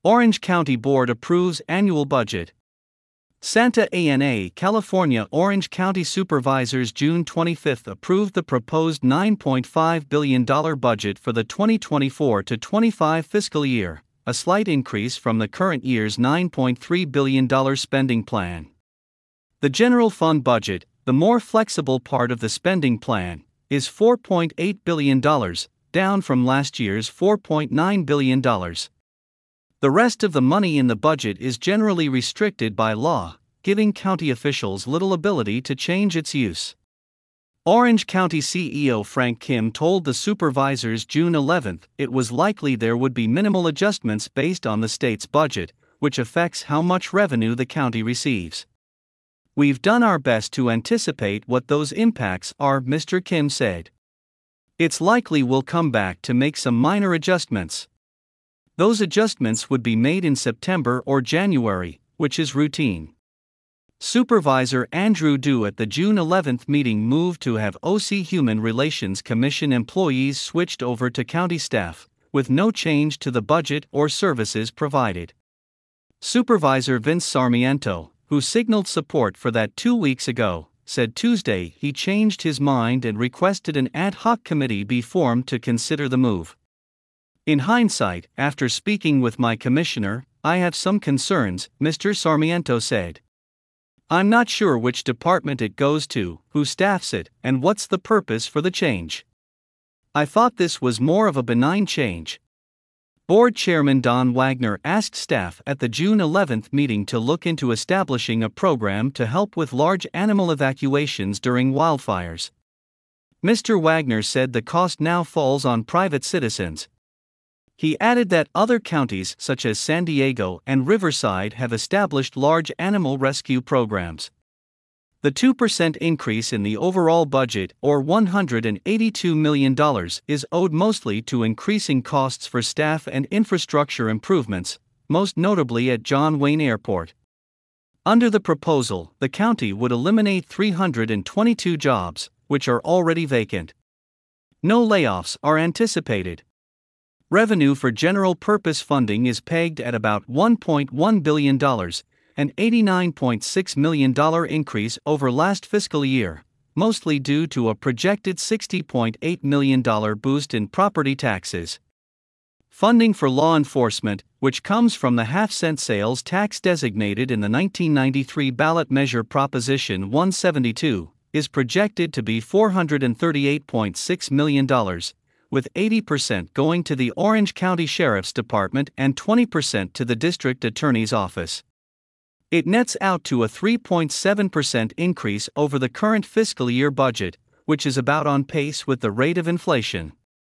Orange County Board approves annual budget. Santa Ana, California. Orange County Supervisors June 25 approved the proposed $9.5 billion budget for the 2024-25 fiscal year, a slight increase from the current year's $9.3 billion spending plan. The general fund budget, the more flexible part of the spending plan, is $4.8 billion, down from last year's $4.9 billion. The rest of the money in the budget is generally restricted by law, giving county officials little ability to change its use. Orange County CEO Frank Kim told the supervisors June 11 it was likely there would be minimal adjustments based on the state's budget, which affects how much revenue the county receives. "We've done our best to anticipate what those impacts are," Mr. Kim said. "It's likely we'll come back to make some minor adjustments. Those adjustments would be made in September or January, which is routine." Supervisor Andrew Du at the June 11 meeting moved to have OC Human Relations Commission employees switched over to county staff, with no change to the budget or services provided. Supervisor Vince Sarmiento, who signaled support for that 2 weeks ago, said Tuesday he changed his mind and requested an ad hoc committee be formed to consider the move. "In hindsight, after speaking with my commissioner, I have some concerns," Mr. Sarmiento said. "I'm not sure which department it goes to, who staffs it, and what's the purpose for the change. I thought this was more of a benign change." Board Chairman Don Wagner asked staff at the June 11 meeting to look into establishing a program to help with large animal evacuations during wildfires. Mr. Wagner said the cost now falls on private citizens. He added that other counties such as San Diego and Riverside have established large animal rescue programs. The 2% increase in the overall budget, or $182 million, is owed mostly to increasing costs for staff and infrastructure improvements, most notably at John Wayne Airport. Under the proposal, the county would eliminate 322 jobs, which are already vacant. No layoffs are anticipated. Revenue for general purpose funding is pegged at about $1.1 billion, an $89.6 million increase over last fiscal year, mostly due to a projected $60.8 million boost in property taxes. Funding for law enforcement, which comes from the half-cent sales tax designated in the 1993 ballot measure Proposition 172, is projected to be $438.6 million, with 80% going to the Orange County Sheriff's Department and 20% to the District Attorney's Office. It nets out to a 3.7% increase over the current fiscal year budget, which is about on pace with the rate of inflation.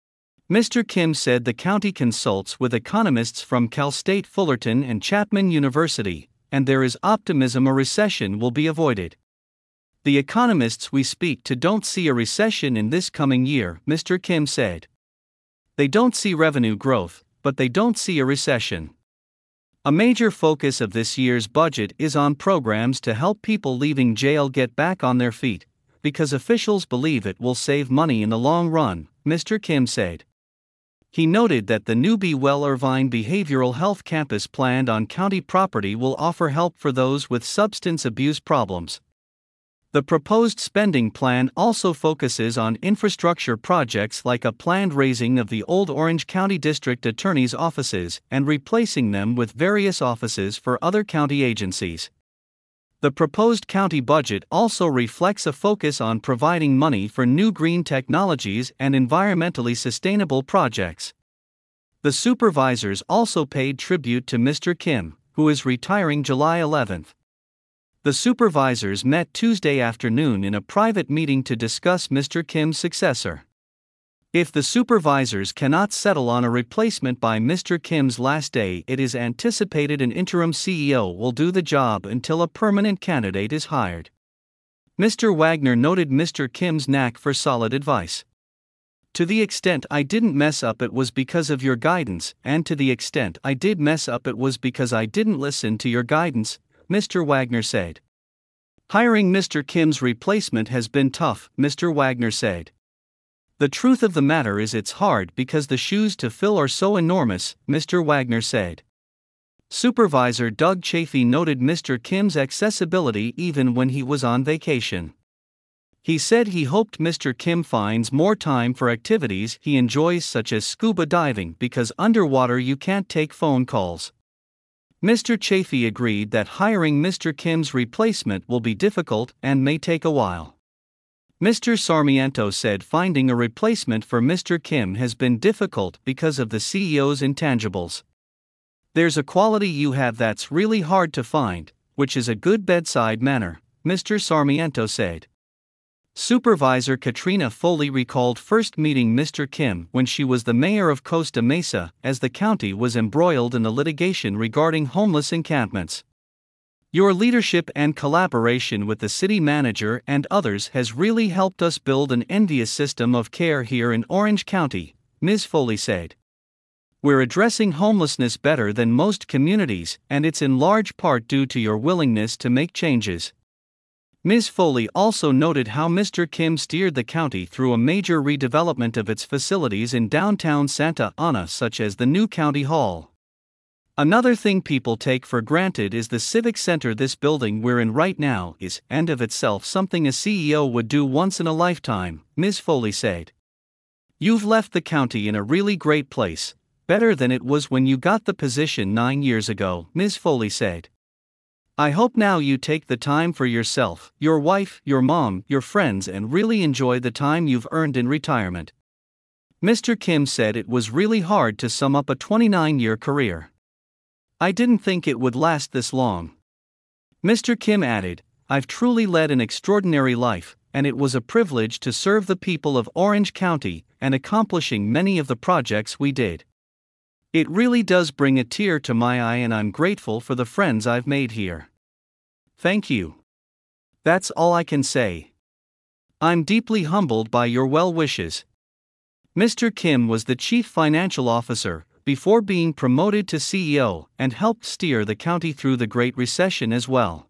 Mr. Kim said the county consults with economists from Cal State Fullerton and Chapman University, and there is optimism a recession will be avoided. "The economists we speak to don't see a recession in this coming year," Mr. Kim said. "They don't see revenue growth, but they don't see a recession." A major focus of this year's budget is on programs to help people leaving jail get back on their feet, because officials believe it will save money in the long run, Mr. Kim said. He noted that the new Be Well Irvine Behavioral Health Campus planned on county property will offer help for those with substance abuse problems. The proposed spending plan also focuses on infrastructure projects like a planned raising of the old Orange County District Attorney's offices and replacing them with various offices for other county agencies. The proposed county budget also reflects a focus on providing money for new green technologies and environmentally sustainable projects. The supervisors also paid tribute to Mr. Kim, who is retiring July 11. The supervisors met Tuesday afternoon in a private meeting to discuss Mr. Kim's successor. If the supervisors cannot settle on a replacement by Mr. Kim's last day, it is anticipated an interim CEO will do the job until a permanent candidate is hired. Mr. Wagner noted Mr. Kim's knack for solid advice. "To the extent I didn't mess up, it was because of your guidance, and to the extent I did mess up, it was because I didn't listen to your guidance," Mr. Wagner said. "Hiring Mr. Kim's replacement has been tough," Mr. Wagner said. "The truth of the matter is it's hard because the shoes to fill are so enormous," Mr. Wagner said. Supervisor Doug Chafee noted Mr. Kim's accessibility even when he was on vacation. He said he hoped Mr. Kim finds more time for activities he enjoys such as scuba diving because underwater you can't take phone calls. Mr. Chafee agreed that hiring Mr. Kim's replacement will be difficult and may take a while. Mr. Sarmiento said finding a replacement for Mr. Kim has been difficult because of the CEO's intangibles. There's a quality you have that's really hard to find, which is a good bedside manner, Mr. Sarmiento said. Supervisor Katrina Foley recalled first meeting Mr. Kim when she was the mayor of Costa Mesa as the county was embroiled in the litigation regarding homeless encampments. Your leadership and collaboration with the city manager and others has really helped us build an envious system of care here in Orange County, Ms. Foley said. We're addressing homelessness better than most communities, and it's in large part due to your willingness to make changes. Ms. Foley also noted how Mr. Kim steered the county through a major redevelopment of its facilities in downtown Santa Ana, such as the new county hall. Another thing people take for granted is the civic center this building we're in right now is, and of itself, something a CEO would do once in a lifetime, Ms. Foley said. You've left the county in a really great place, better than it was when you got the position 9 years ago, Ms. Foley said. I hope now you take the time for yourself, your wife, your mom, your friends, and really enjoy the time you've earned in retirement. Mr. Kim said it was really hard to sum up a 29-year career. I didn't think it would last this long. Mr. Kim added, I've truly led an extraordinary life, and it was a privilege to serve the people of Orange County and accomplishing many of the projects we did. It really does bring a tear to my eye, and I'm grateful for the friends I've made here. Thank you. That's all I can say. I'm deeply humbled by your well wishes. Mr. Kim was the Chief Financial Officer before being promoted to CEO and helped steer the county through the Great Recession as well.